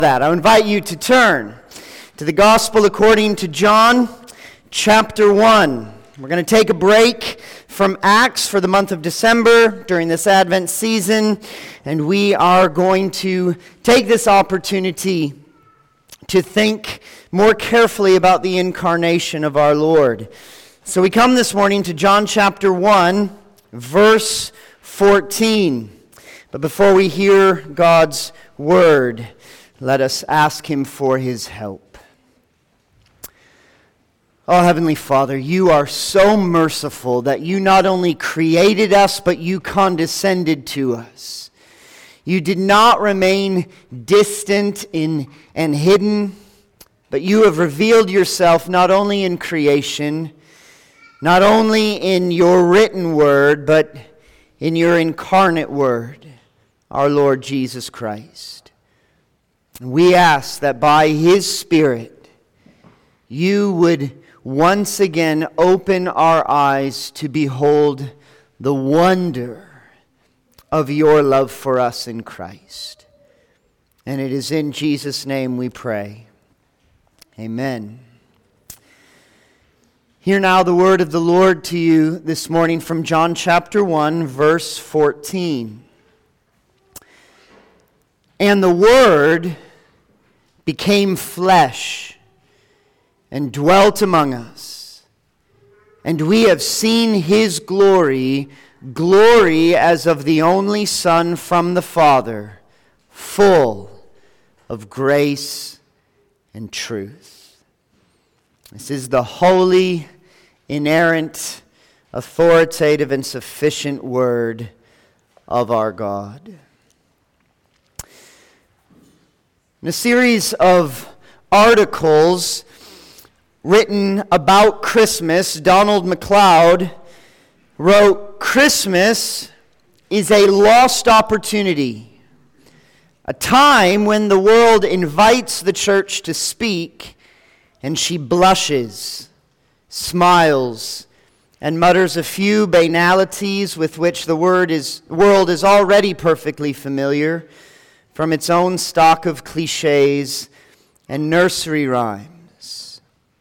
I invite you to turn to the Gospel according to John, chapter 1. We're going to take a break from Acts for the month of December during this Advent season, and we are going to take this opportunity to think more carefully about the incarnation of our Lord. So we come this morning to John chapter 1, verse 14. But before we hear God's word, let us ask Him for His help. Oh, Heavenly Father, You are so merciful that You not only created us, but You condescended to us. You did not remain distant and hidden, but You have revealed Yourself not only in creation, not only in Your written word, but in Your incarnate word, our Lord Jesus Christ. We ask that by His Spirit, You would once again open our eyes to behold the wonder of Your love for us in Christ. And it is in Jesus' name we pray. Amen. Hear now the word of the Lord to you this morning from John chapter 1, verse 14. And the Word became flesh and dwelt among us. And we have seen His glory, glory as of the only Son from the Father, full of grace and truth. This is the holy, inerrant, authoritative, and sufficient word of our God. In a series of articles written about Christmas, Donald MacLeod wrote, "Christmas is a lost opportunity, a time when the world invites the church to speak, and she blushes, smiles, and mutters a few banalities with which the world is already perfectly familiar, from its own stock of cliches and nursery rhymes."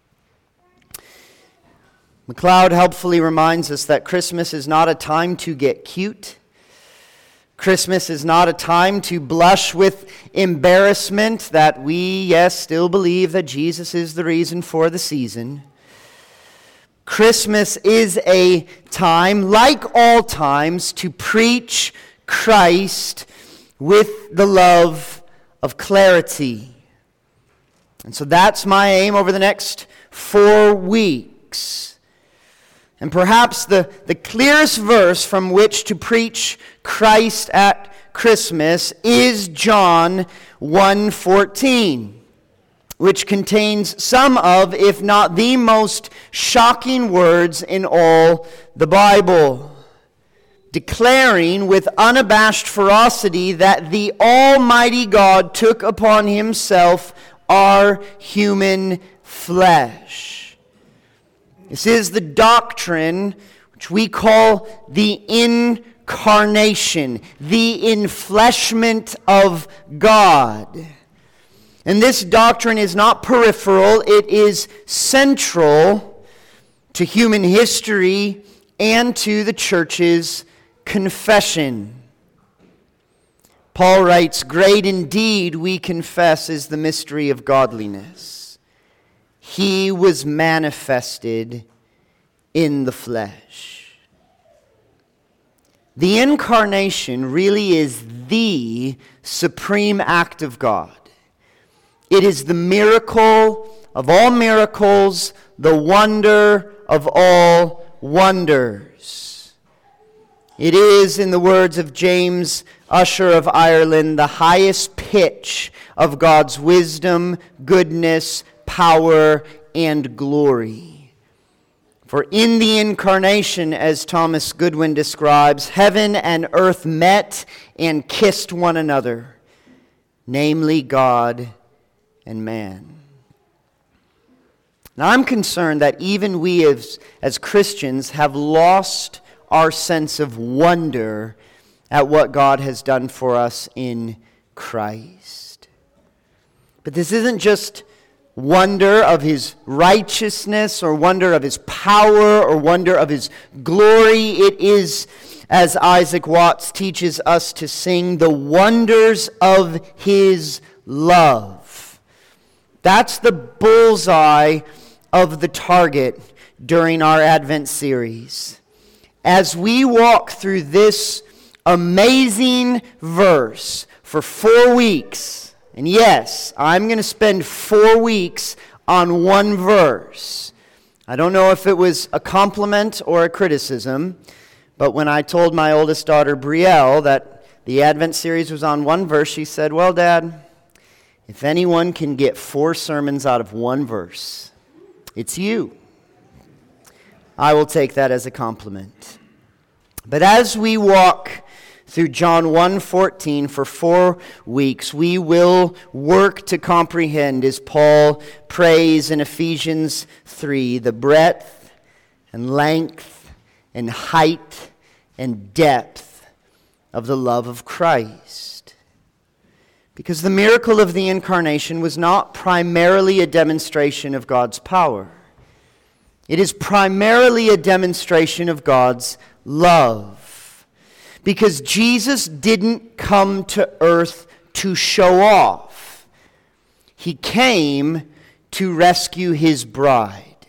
MacLeod helpfully reminds us that Christmas is not a time to get cute. Christmas is not a time to blush with embarrassment that we, yes, still believe that Jesus is the reason for the season. Christmas is a time, like all times, to preach Christ with the love of clarity. And so that's my aim over the next 4 weeks. And perhaps the clearest verse from which to preach Christ at Christmas is John 1:14, which contains some of, if not the most shocking words in all the Bible, declaring with unabashed ferocity that the Almighty God took upon Himself our human flesh. This is the doctrine which we call the incarnation, the enfleshment of God. And this doctrine is not peripheral, it is central to human history and to the church's confession. Paul writes, "Great indeed, we confess, is the mystery of godliness. He was manifested in the flesh." The incarnation really is the supreme act of God. It is the miracle of all miracles, the wonder of all wonders. It is, in the words of James Ussher of Ireland, the highest pitch of God's wisdom, goodness, power, and glory. For in the incarnation, as Thomas Goodwin describes, heaven and earth met and kissed one another, namely God and man. Now I'm concerned that even we as Christians have lost our sense of wonder at what God has done for us in Christ. But this isn't just wonder of his righteousness or wonder of his power or wonder of his glory. It is, as Isaac Watts teaches us to sing, the wonders of his love. That's the bullseye of the target during our Advent series. As we walk through this amazing verse for 4 weeks, and yes, I'm going to spend 4 weeks on one verse. I don't know if it was a compliment or a criticism, but when I told my oldest daughter, Brielle, that the Advent series was on one verse, she said, "Well, Dad, if anyone can get 4 sermons out of one verse, it's you." I will take that as a compliment. But as we walk through John 1:14 for 4 weeks, we will work to comprehend, as Paul prays in Ephesians 3, the breadth and length and height and depth of the love of Christ. Because the miracle of the incarnation was not primarily a demonstration of God's power. It is primarily a demonstration of God's love. Because Jesus didn't come to earth to show off. He came to rescue his bride.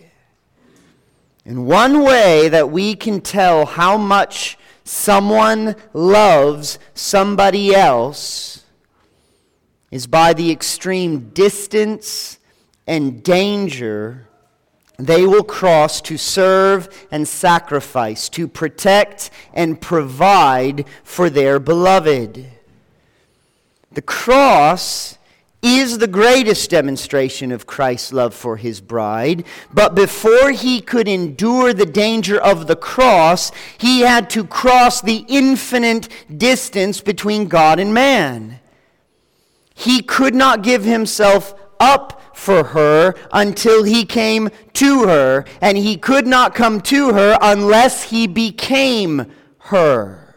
And one way that we can tell how much someone loves somebody else is by the extreme distance and danger they will cross to serve and sacrifice, to protect and provide for their beloved. The cross is the greatest demonstration of Christ's love for his bride, but before he could endure the danger of the cross, he had to cross the infinite distance between God and man. He could not give himself up for her until he came to her, and he could not come to her unless he became her.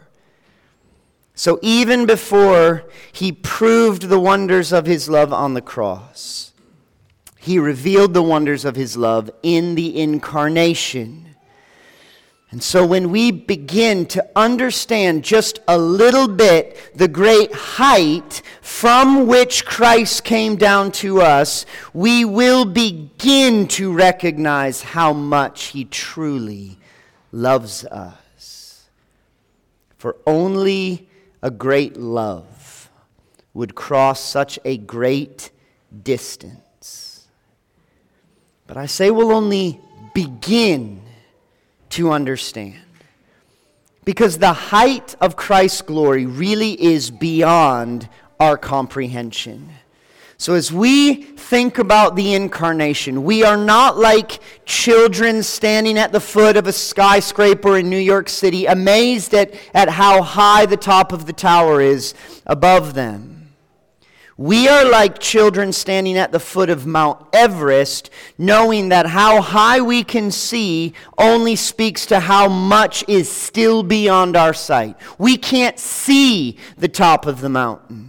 So even before he proved the wonders of his love on the cross, he revealed the wonders of his love in the incarnation. And so when we begin to understand just a little bit the great height from which Christ came down to us, we will begin to recognize how much he truly loves us. For only a great love would cross such a great distance. But I say we'll only begin to understand. Because the height of Christ's glory really is beyond our comprehension. So as we think about the incarnation, we are not like children standing at the foot of a skyscraper in New York City, amazed at how high the top of the tower is above them. We are like children standing at the foot of Mount Everest, knowing that how high we can see only speaks to how much is still beyond our sight. We can't see the top of the mountain.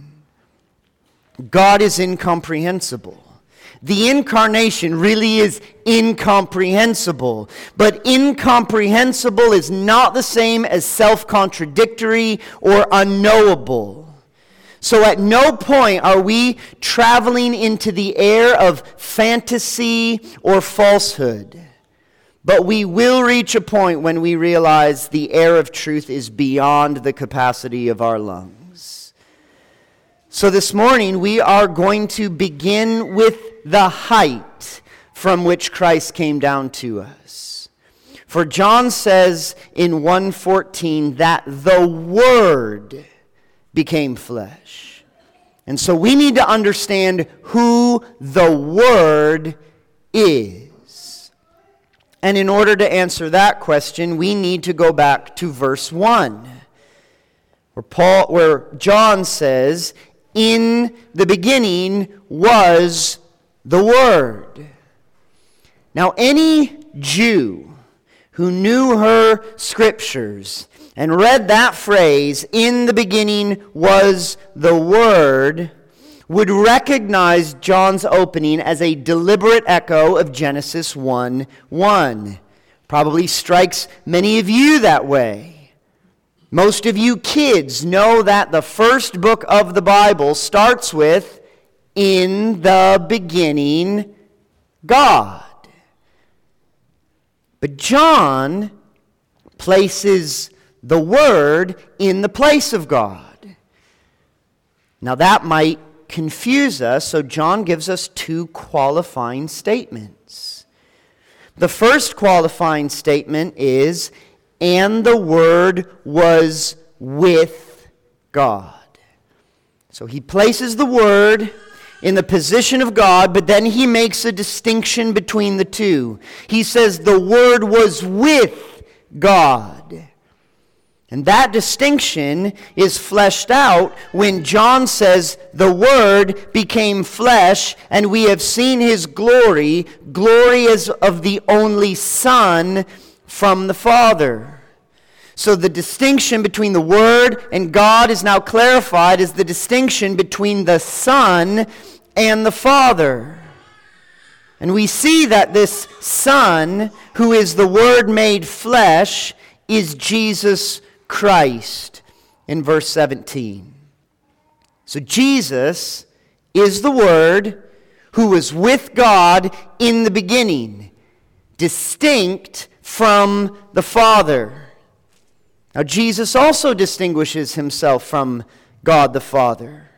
God is incomprehensible. The incarnation really is incomprehensible. But incomprehensible is not the same as self-contradictory or unknowable. So at no point are we traveling into the air of fantasy or falsehood. But we will reach a point when we realize the air of truth is beyond the capacity of our lungs. So this morning we are going to begin with the height from which Christ came down to us. For John says in 1:14 that the Word became flesh. And so we need to understand who the Word is. And in order to answer that question, we need to go back to verse 1, where John says, "In the beginning was the Word." Now, any Jew who knew her scriptures and read that phrase, "in the beginning was the Word," would recognize John's opening as a deliberate echo of Genesis 1:1. Probably strikes many of you that way. Most of you kids know that the first book of the Bible starts with, "In the beginning, God." But John places the Word in the place of God. Now that might confuse us, so John gives us two qualifying statements. The first qualifying statement is, "And the Word was with God." So he places the Word in the position of God, but then he makes a distinction between the two. He says the Word was with God. And that distinction is fleshed out when John says the Word became flesh and we have seen His glory, glory as of the only Son from the Father. So the distinction between the Word and God is now clarified as the distinction between the Son and the Father. And we see that this Son, who is the Word made flesh, is Jesus Christ in verse 17. So Jesus is the Word who was with God in the beginning, distinct from the Father. Now, Jesus also distinguishes himself from God the Father.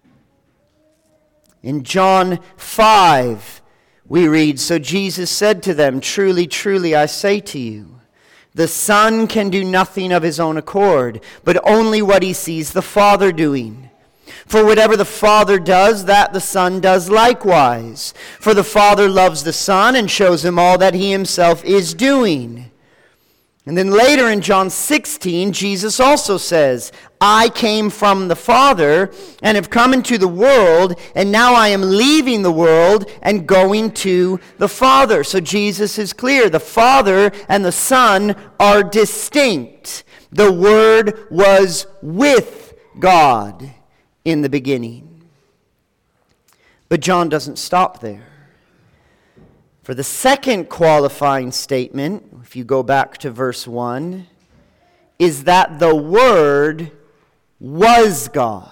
In John 5, we read, "So Jesus said to them, 'Truly, truly, I say to you, the Son can do nothing of his own accord, but only what he sees the Father doing. For whatever the Father does, that the Son does likewise. For the Father loves the Son and shows him all that he himself is doing.'" And then later in John 16, Jesus also says, "I came from the Father and have come into the world, and now I am leaving the world and going to the Father." So Jesus is clear. The Father and the Son are distinct. The Word was with God in the beginning. But John doesn't stop there. For the second qualifying statement, if you go back to verse 1, is that the Word was God.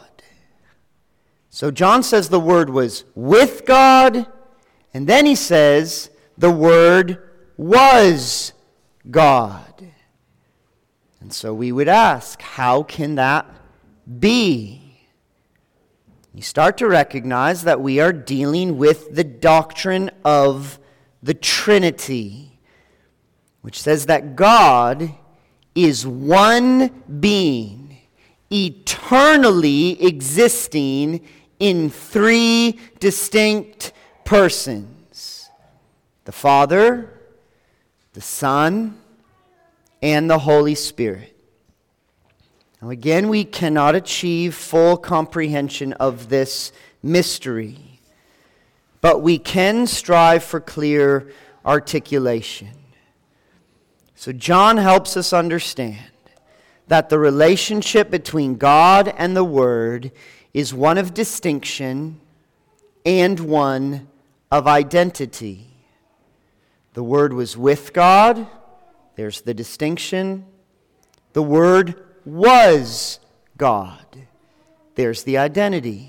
So John says the Word was with God, and then he says the Word was God. And so we would ask, how can that be? You start to recognize that we are dealing with the doctrine of the Trinity, which says that God is one being, eternally existing in three distinct persons: the Father, the Son, and the Holy Spirit. Now again, we cannot achieve full comprehension of this mystery, but we can strive for clear articulation. So John helps us understand that the relationship between God and the Word is one of distinction and one of identity. The Word was with God. There's the distinction. The Word was God. There's the identity.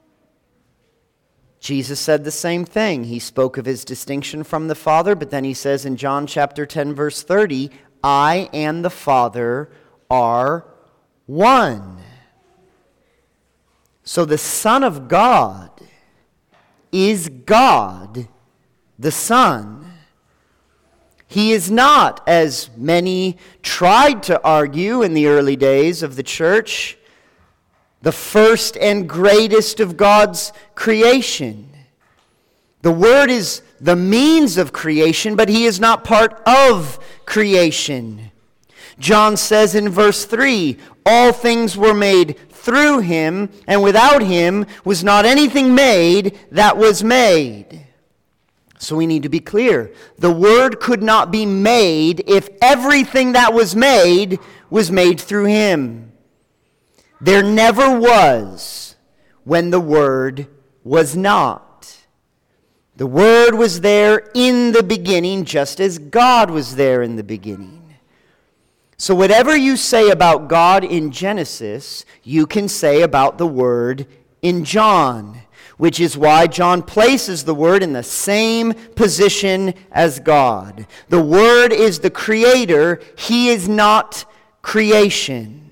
Jesus said the same thing. He spoke of his distinction from the Father, but then he says in John chapter 10, verse 30, "I and the Father are one." So the Son of God is God, the Son. He is not, as many tried to argue in the early days of the church, the first and greatest of God's creation. The Word is the means of creation, but He is not part of creation. John says in verse 3, "All things were made through Him, and without Him was not anything made that was made." So we need to be clear. The Word could not be made if everything that was made through Him. There never was when the Word was not. The Word was there in the beginning, just as God was there in the beginning. So whatever you say about God in Genesis, you can say about the Word in John, which is why John places the Word in the same position as God. The Word is the Creator. He is not creation.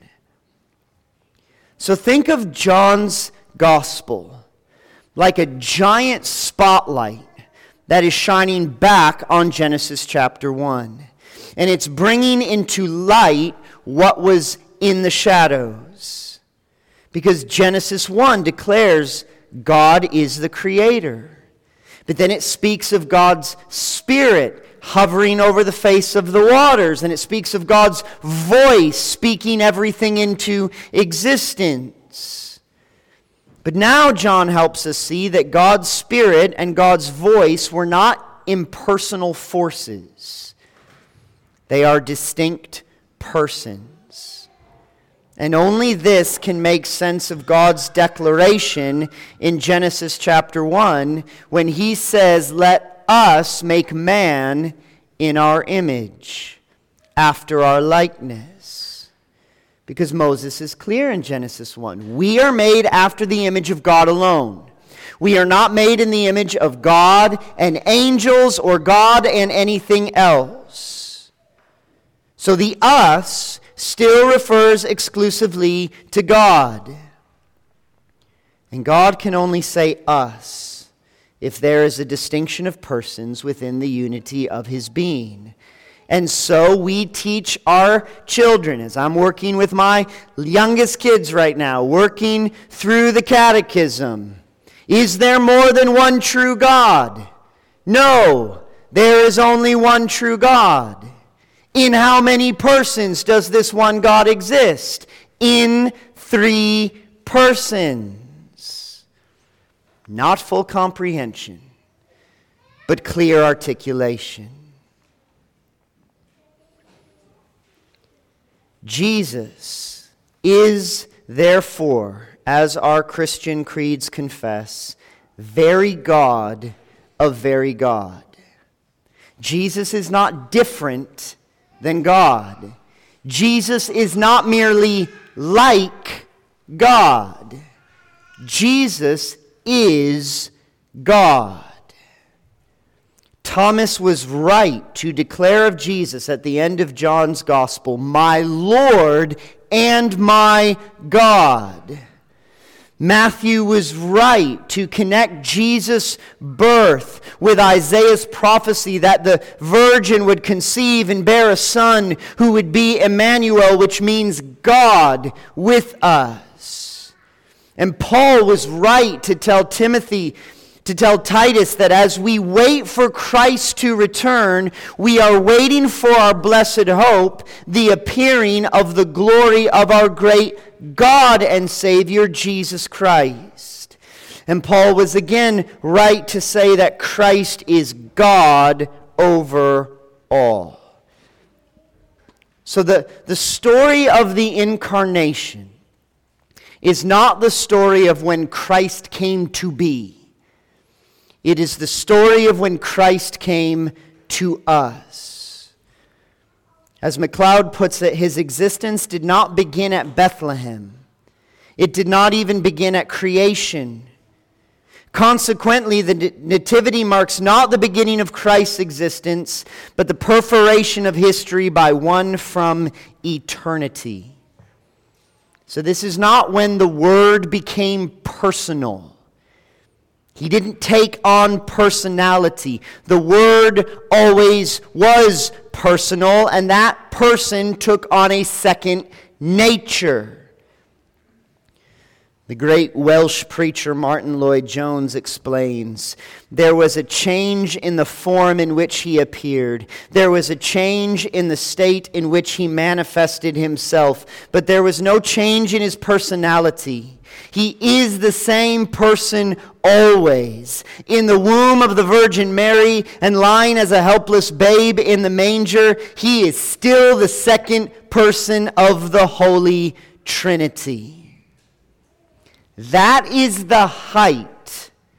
So think of John's Gospel like a giant spotlight that is shining back on Genesis chapter 1. And it's bringing into light what was in the shadows. Because Genesis 1 declares God is the Creator. But then it speaks of God's Spirit hovering over the face of the waters. And it speaks of God's voice speaking everything into existence. But now John helps us see that God's Spirit and God's voice were not impersonal forces. They are distinct persons. And only this can make sense of God's declaration in Genesis chapter 1 when he says, "Let us make man in our image, after our likeness." Because Moses is clear in Genesis 1. We are made after the image of God alone. We are not made in the image of God and angels or God and anything else. So the us still refers exclusively to God. And God can only say us if there is a distinction of persons within the unity of his being. And so we teach our children, as I'm working with my youngest kids right now, working through the catechism. Is there more than one true God? No, there is only one true God. In how many persons does this one God exist? In 3 persons. Not full comprehension, but clear articulation. Jesus is, therefore, as our Christian creeds confess, very God of very God. Jesus is not different than God. Jesus is not merely like God. Jesus is God. Thomas was right to declare of Jesus at the end of John's Gospel, "My Lord and my God." Matthew was right to connect Jesus' birth with Isaiah's prophecy that the virgin would conceive and bear a son who would be Emmanuel, which means God with us. And Paul was right to tell Titus that as we wait for Christ to return, we are waiting for our blessed hope, the appearing of the glory of our great God and Savior, Jesus Christ. And Paul was again right to say that Christ is God over all. So the story of the incarnation is not the story of when Christ came to be. It is the story of when Christ came to us. As MacLeod puts it, his existence did not begin at Bethlehem. It did not even begin at creation. Consequently, the Nativity marks not the beginning of Christ's existence, but the perforation of history by one from eternity. So this is not when the Word became personal. He didn't take on personality. The Word always was personal, and that person took on a second nature. The great Welsh preacher Martin Lloyd-Jones explains, "There was a change in the form in which he appeared. There was a change in the state in which he manifested himself, but there was no change in his personality. He is the same person always. In the womb of the Virgin Mary and lying as a helpless babe in the manger, he is still the second person of the Holy Trinity." That is the height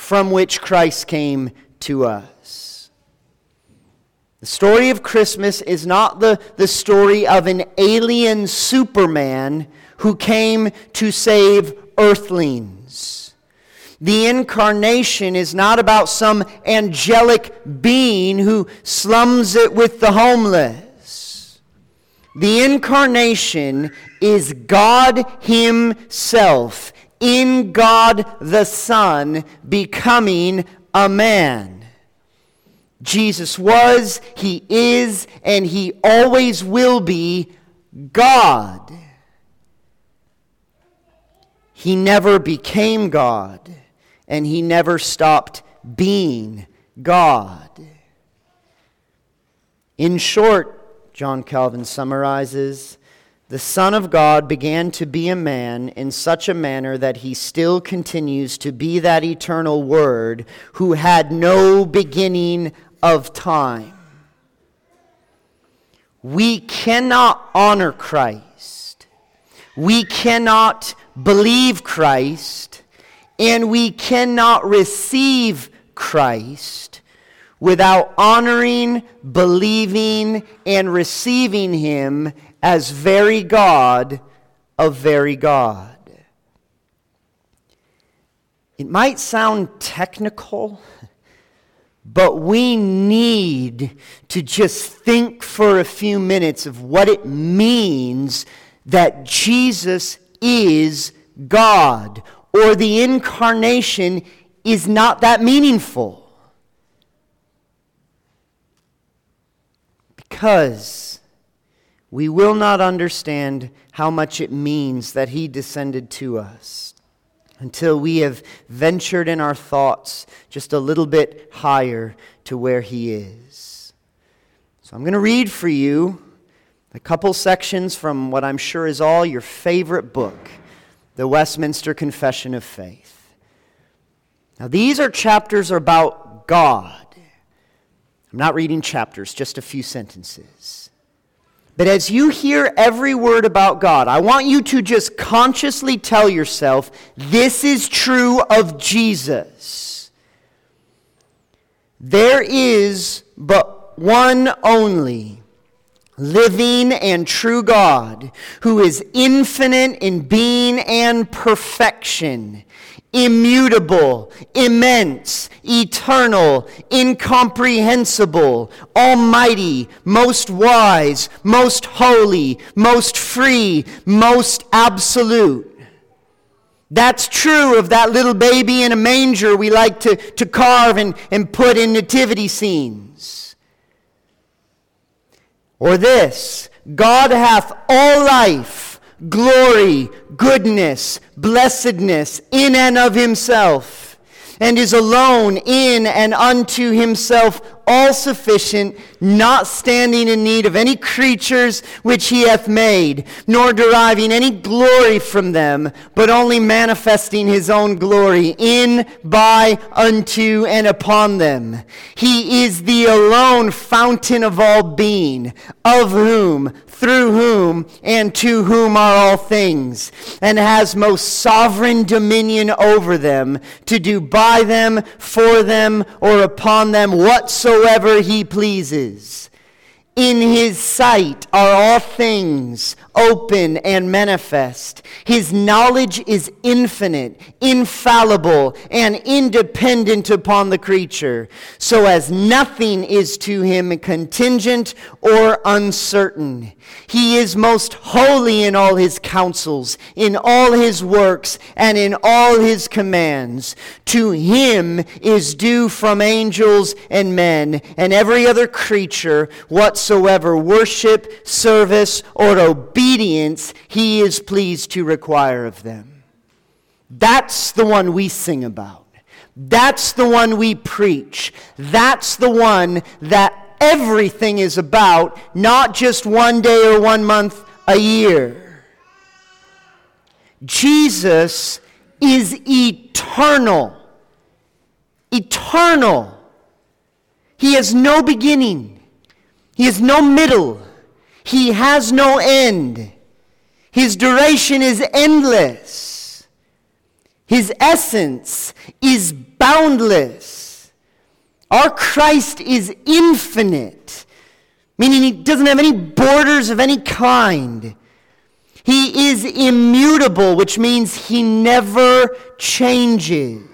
from which Christ came to us. The story of Christmas is not the story of an alien Superman who came to save earthlings. The incarnation is not about some angelic being who slums it with the homeless. The incarnation is God Himself, in God the Son, becoming a man. Jesus was, He is, and He always will be God. He never became God, and He never stopped being God. In short, John Calvin summarizes, the Son of God began to be a man in such a manner that He still continues to be that eternal Word who had no beginning of time. We cannot honor Christ. We cannot believe Christ. And we cannot receive Christ without honoring, believing, and receiving Him as very God of very God. It might sound technical, but we need to just think for a few minutes of what it means that Jesus is God, or the incarnation is not that meaningful. Because we will not understand how much it means that He descended to us until we have ventured in our thoughts just a little bit higher to where He is. So I'm going to read for you a couple sections from what I'm sure is all your favorite book, the Westminster Confession of Faith. Now, these are chapters about God. I'm not reading chapters, just a few sentences. But as you hear every word about God, I want you to just consciously tell yourself, this is true of Jesus. There is but one only living and true God, who is infinite in being and perfection, immutable, immense, eternal, incomprehensible, almighty, most wise, most holy, most free, most absolute. That's true of that little baby in a manger we like to carve and put in nativity scenes. Or this, God hath all life, glory, goodness, blessedness in and of Himself, and is alone in and unto Himself all-sufficient, not standing in need of any creatures which He hath made, nor deriving any glory from them, but only manifesting His own glory in, by, unto, and upon them. He is the alone fountain of all being, of whom, through whom, and to whom are all things, and has most sovereign dominion over them, to do by them, for them, or upon them whatsoever He pleases. In His sight are all things open and manifest. His knowledge is infinite, infallible, and independent upon the creature, so as nothing is to Him contingent or uncertain. He is most holy in all His counsels, in all His works, and in all His commands. To Him is due from angels and men, and every other creature, whatsoever worship, service, or obedience He is pleased to require of them. That's the one we sing about. That's the one we preach. That's the one that everything is about, not just one day or 1 month a year. Jesus is eternal. Eternal. He has no beginning. He has no middle. He has no end. His duration is endless. His essence is boundless. Our Christ is infinite, meaning he doesn't have any borders of any kind. He is immutable, which means he never changes.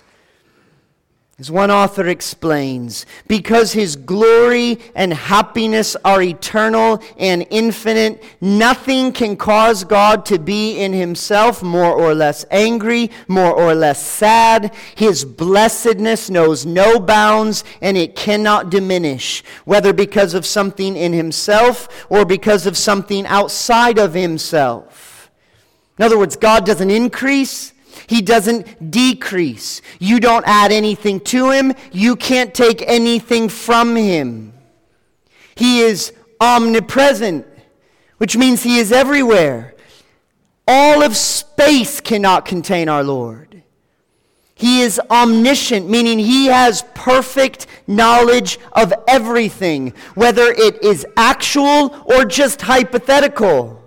As one author explains, because his glory and happiness are eternal and infinite, nothing can cause God to be in himself more or less angry, more or less sad. His blessedness knows no bounds, and it cannot diminish, whether because of something in himself or because of something outside of himself. In other words, God doesn't increase. He doesn't decrease. You don't add anything to him. You can't take anything from him. He is omnipresent, which means he is everywhere. All of space cannot contain our Lord. He is omniscient, meaning he has perfect knowledge of everything, whether it is actual or just hypothetical.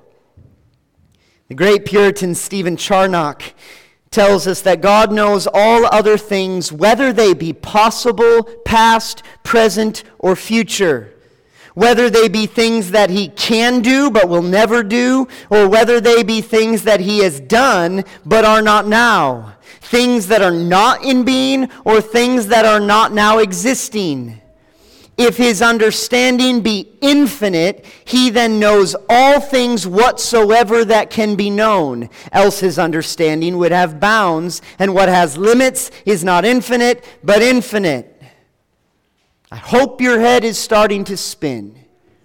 The great Puritan Stephen Charnock tells us that God knows all other things, whether they be possible, past, present, or future. Whether they be things that he can do but will never do, or whether they be things that he has done but are not now. Things that are not in being, or things that are not now existing. If his understanding be infinite, he then knows all things whatsoever that can be known. Else his understanding would have bounds, and what has limits is not infinite, but infinite. I hope your head is starting to spin.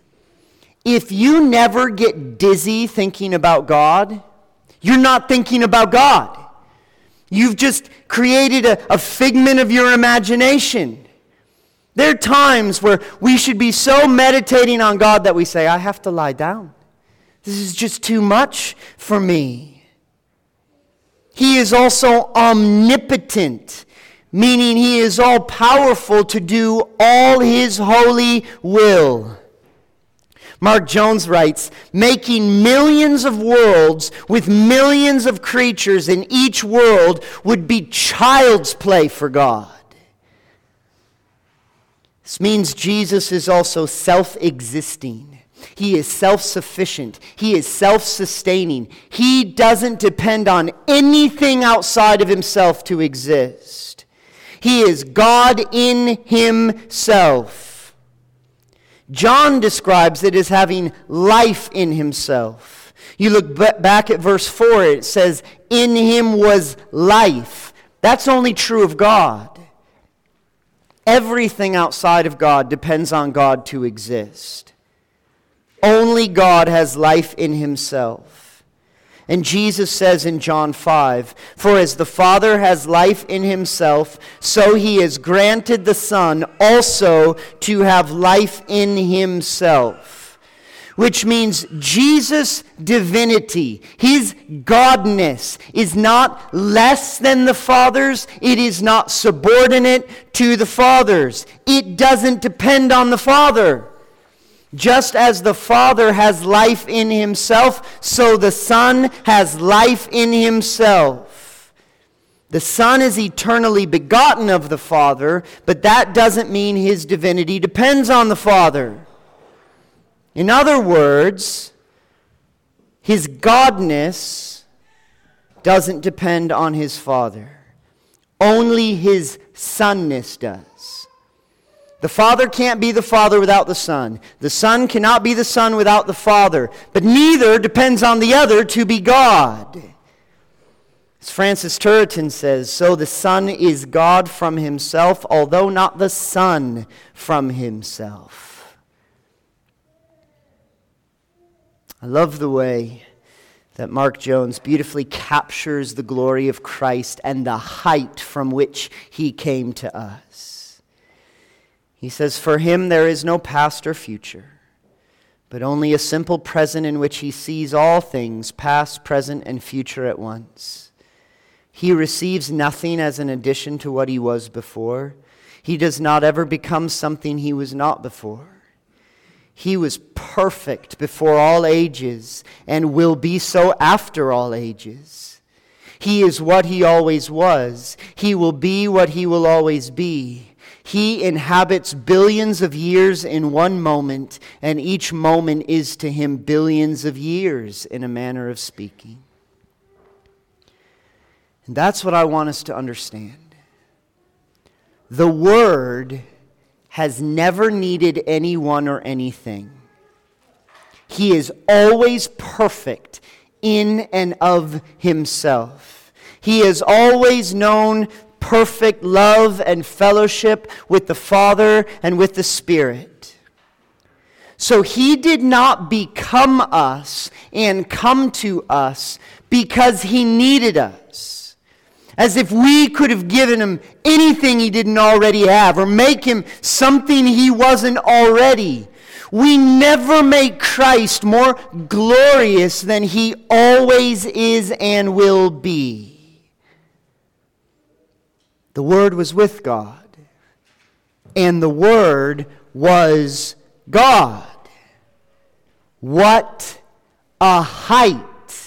If you never get dizzy thinking about God, you're not thinking about God. You've just created a figment of your imagination. There are times where we should be so meditating on God that we say, I have to lie down. This is just too much for me. He is also omnipotent, meaning he is all powerful to do all his holy will. Mark Jones writes, making millions of worlds with millions of creatures in each world would be child's play for God. This means Jesus is also self-existing. He is self-sufficient. He is self-sustaining. He doesn't depend on anything outside of himself to exist. He is God in himself. John describes it as having life in himself. You look back at verse 4, it says, in him was life. That's only true of God. Everything outside of God depends on God to exist. Only God has life in himself. And Jesus says in John 5, for as the Father has life in himself, so he has granted the Son also to have life in himself. Which means Jesus' divinity, his godness, is not less than the Father's. It is not subordinate to the Father's. It doesn't depend on the Father. Just as the Father has life in himself, so the Son has life in himself. The Son is eternally begotten of the Father, but that doesn't mean his divinity depends on the Father. In other words, his godness doesn't depend on his Father. Only his Sonness does. The Father can't be the Father without the Son. The Son cannot be the Son without the Father. But neither depends on the other to be God. As Francis Turretin says, so the Son is God from himself, although not the Son from himself. I love the way that Mark Jones beautifully captures the glory of Christ and the height from which he came to us. He says, for him there is no past or future, but only a simple present in which he sees all things, past, present, and future at once. He receives nothing as an addition to what he was before. He does not ever become something he was not before. He was perfect before all ages and will be so after all ages. He is what he always was. He will be what he will always be. He inhabits billions of years in one moment, and each moment is to him billions of years, in a manner of speaking. And that's what I want us to understand. The Word has never needed anyone or anything. He is always perfect in and of himself. He has always known perfect love and fellowship with the Father and with the Spirit. So he did not become us and come to us because he needed us, as if we could have given him anything he didn't already have or make him something he wasn't already. We never make Christ more glorious than he always is and will be. The Word was with God, and the Word was God. What a height!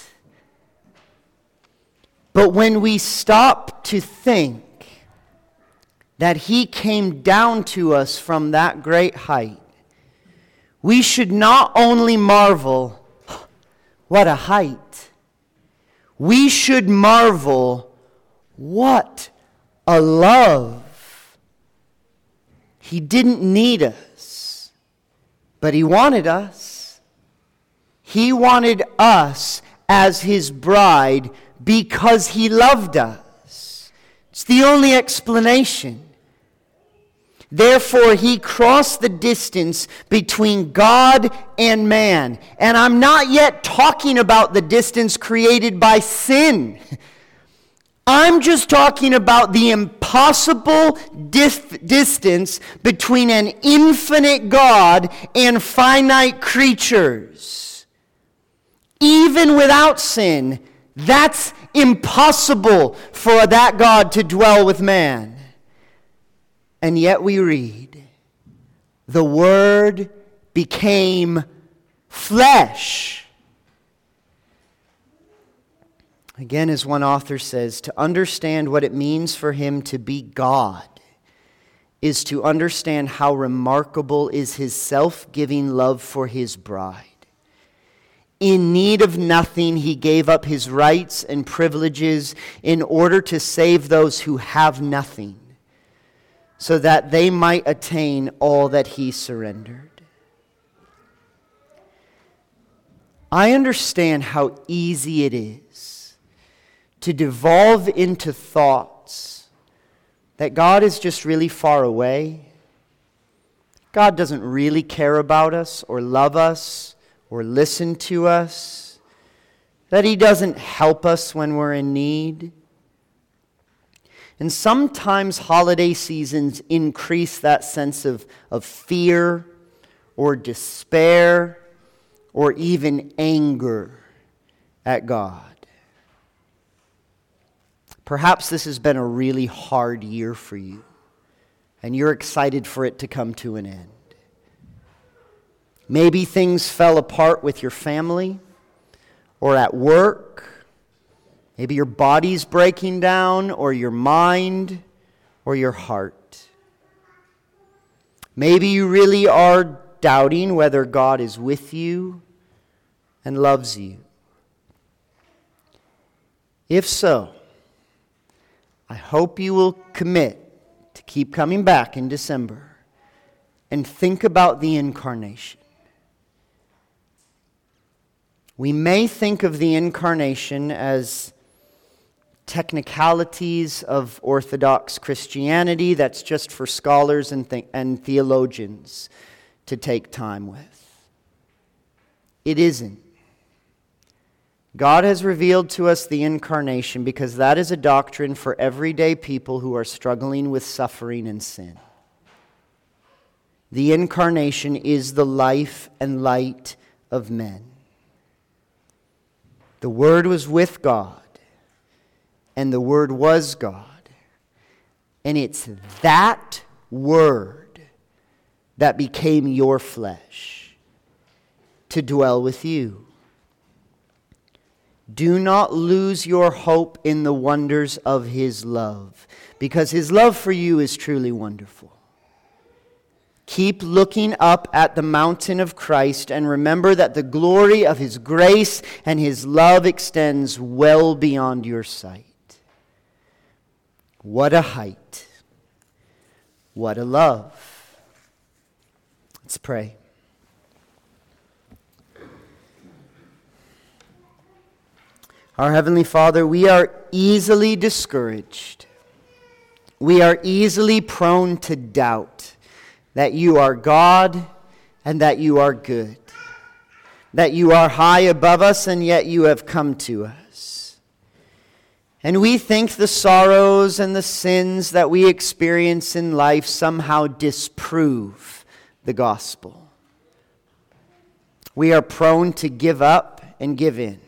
But when we stop to think that he came down to us from that great height, we should not only marvel, what a height. We should marvel, what a love. He didn't need us, but he wanted us. He wanted us as his bride because he loved us. It's the only explanation. Therefore, he crossed the distance between God and man. And I'm not yet talking about the distance created by sin. I'm just talking about the impossible distance between an infinite God and finite creatures. Even without sin, that's impossible for that God to dwell with man. And yet we read, the Word became flesh. Again, as one author says, to understand what it means for him to be God is to understand how remarkable is his self-giving love for his bride. In need of nothing, he gave up his rights and privileges in order to save those who have nothing, so that they might attain all that he surrendered. I understand how easy it is to devolve into thoughts that God is just really far away. God doesn't really care about us or love us or listen to us. That he doesn't help us when we're in need. And sometimes holiday seasons increase that sense of fear or despair or even anger at God. Perhaps this has been a really hard year for you, and you're excited for it to come to an end. Maybe things fell apart with your family or at work. Maybe your body's breaking down, or your mind, or your heart. Maybe you really are doubting whether God is with you and loves you. If so, I hope you will commit to keep coming back in December and think about the incarnation. We may think of the incarnation as technicalities of Orthodox Christianity that's just for scholars and theologians to take time with. It isn't. God has revealed to us the incarnation because that is a doctrine for everyday people who are struggling with suffering and sin. The incarnation is the life and light of men. The Word was with God, and the Word was God. And it's that Word that became your flesh to dwell with you. Do not lose your hope in the wonders of His love, because His love for you is truly wonderful. Keep looking up at the mountain of Christ and remember that the glory of His grace and His love extends well beyond your sight. What a height. What a love. Let's pray. Our Heavenly Father, we are easily discouraged. We are easily prone to doubt that you are God and that you are good, that you are high above us and yet you have come to us. And we think the sorrows and the sins that we experience in life somehow disprove the gospel. We are prone to give up and give in.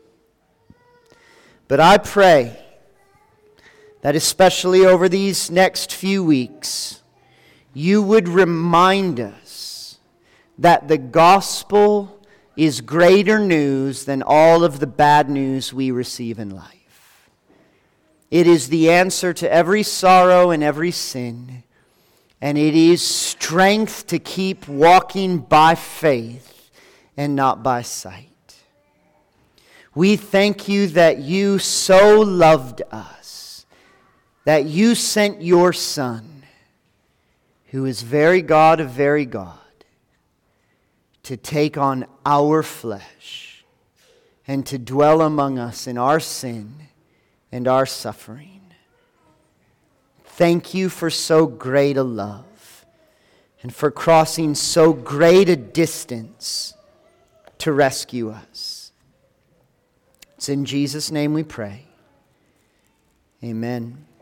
But I pray that especially over these next few weeks, you would remind us that the gospel is greater news than all of the bad news we receive in life. It is the answer to every sorrow and every sin, and it is strength to keep walking by faith and not by sight. We thank you that you so loved us, that you sent your Son, who is very God of very God, to take on our flesh and to dwell among us in our sin and our suffering. Thank you for so great a love and for crossing so great a distance to rescue us. It's in Jesus' name we pray. Amen.